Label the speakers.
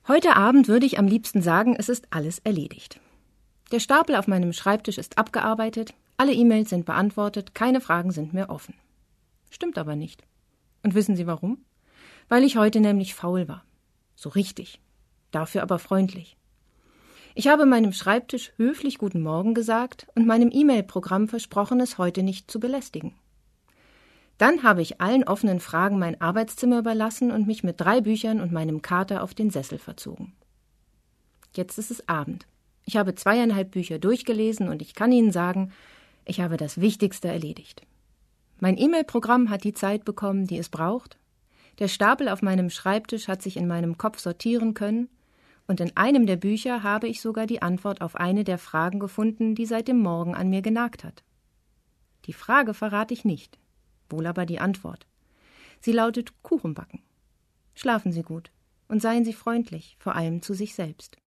Speaker 1: Heute Abend würde ich am liebsten sagen, es ist alles erledigt. Der Stapel auf meinem Schreibtisch ist abgearbeitet, alle E-Mails sind beantwortet, keine Fragen sind mehr offen. Stimmt aber nicht. Und wissen Sie warum? Weil ich heute nämlich faul war. So richtig. Dafür aber freundlich. Ich habe meinem Schreibtisch höflich Guten Morgen gesagt und meinem E-Mail-Programm versprochen, es heute nicht zu belästigen. Dann habe ich allen offenen Fragen mein Arbeitszimmer überlassen und mich mit 3 Büchern und meinem Kater auf den Sessel verzogen. Jetzt ist es Abend. Ich habe 2,5 Bücher durchgelesen und ich kann Ihnen sagen, ich habe das Wichtigste erledigt. Mein E-Mail-Programm hat die Zeit bekommen, die es braucht. Der Stapel auf meinem Schreibtisch hat sich in meinem Kopf sortieren können und in einem der Bücher habe ich sogar die Antwort auf eine der Fragen gefunden, die seit dem Morgen an mir genagt hat. Die Frage verrate ich nicht. Wohl aber die Antwort. Sie lautet Kuchen backen. Schlafen Sie gut und seien Sie freundlich, vor allem zu sich selbst.